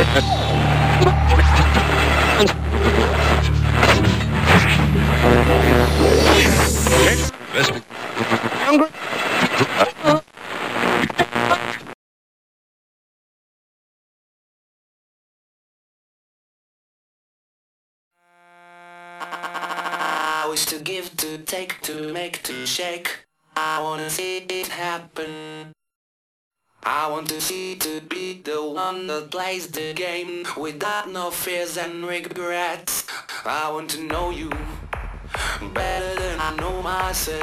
I wish to give, to take, to make, to shake. I wanna see it happen. I want to see to be the one that plays the game without no fears and regrets. I want to know you better than I know myself.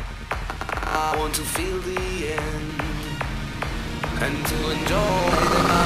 I want to feel the end and to enjoy the